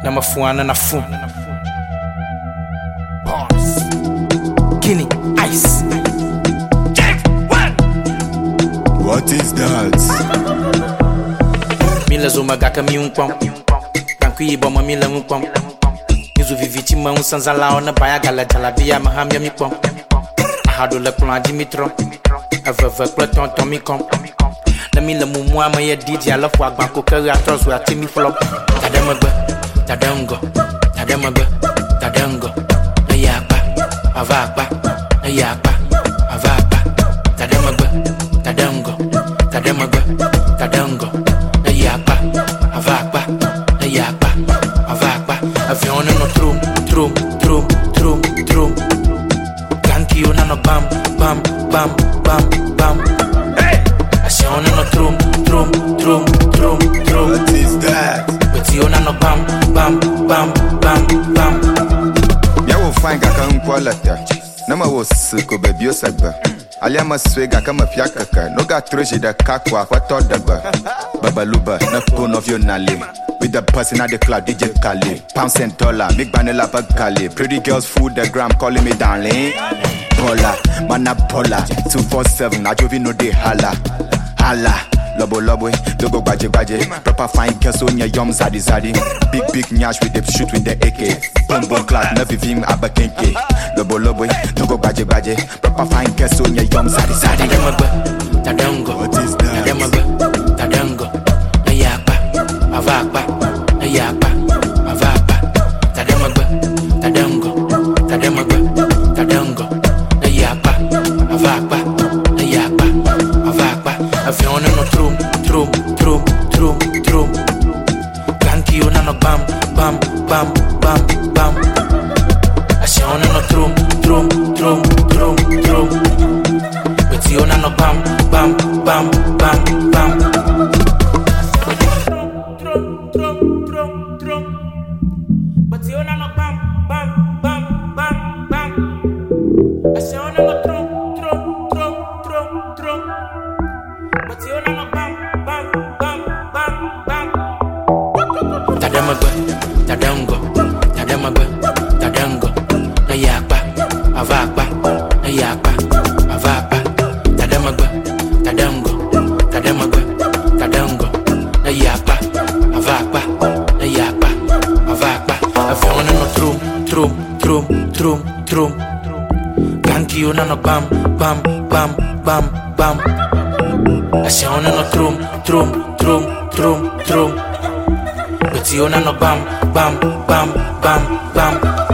Yamafuana na fu. Bars. Guinea ice. What is that? Mila zoma gaka mi unkwam. Kanku ibo ma mila unkwam. Mizu viviti ma unsanza lao na baya gala jalabia mahamya mi kwam. Ahado le plan Dimitro. Aveve kple tonton mi kom. Na mi le mumua ma ye DJ ala fwa gbanko kere atos wa timi flop. Tademagbe, tadengo, tademagbe, tadengo. Na yakba, avakba, na yakba, avakba. Tademagbe, tadengo, tademagbe, tadengo. Na yakba, avakba, na yakba, avakba. Avion no trum, trum, trum, trum, trum. Ganki yo na no bam, bam, bam, bam, bam. On no trum, trum, trum, trum, trum. What is that? But you no bam, bam, bam, bam, bam. Ya wo fine kaka nkwalata. Na ma wo siko baby osagba. Ali ama swega kama fiakaka. No ga troje da kakwa kwa todagba. Babaluba na phone of your nale. With the person at the club, DJ Kali. Pounds and dollar, make banana bag Kali. Pretty girls food the gram, calling me darling. Pola, mana pola. 247, I jovi no de hala. Hala, lobo lobo, dogo baje baje. Proper fine girls on your yum zadi zadi. Big nyash with the shoot with the AK. Boom class, never vim abakenke. Lobo lobo, dogo baje baje. Proper fine girls on your yum zadi zadi. Tadengo, what is that? Tadengo, na yakba, avakba, na yakba, avakba. Tadengo, tadengo, na yakba, avakba, na yakba, avakba. Avion no trum, trum, trum, trum, trum. Ganki yo na no bam, bam, bam, bam, bam. Avion no trum, trum, trum, trum, trum. But you na no bam, bam, bam, bam, bam. Trum, trum, trum, trum. But you na no bam, bam, bam, bam, bam. Avion no trum, trum, trum, trum, trum. But you na no bam, bam, bam, bam, bam. Tademagbe, tadengo. Na yakba, avakba, na yakba, avakba. Tademagbe, tadengo. Na yakba, avakba, na yakba, avakba. Avion no trum. Ganki yo na no bam, bam, bam, bam, bam. Avion no trum. But you na no bam, bam, bam, bam, bam.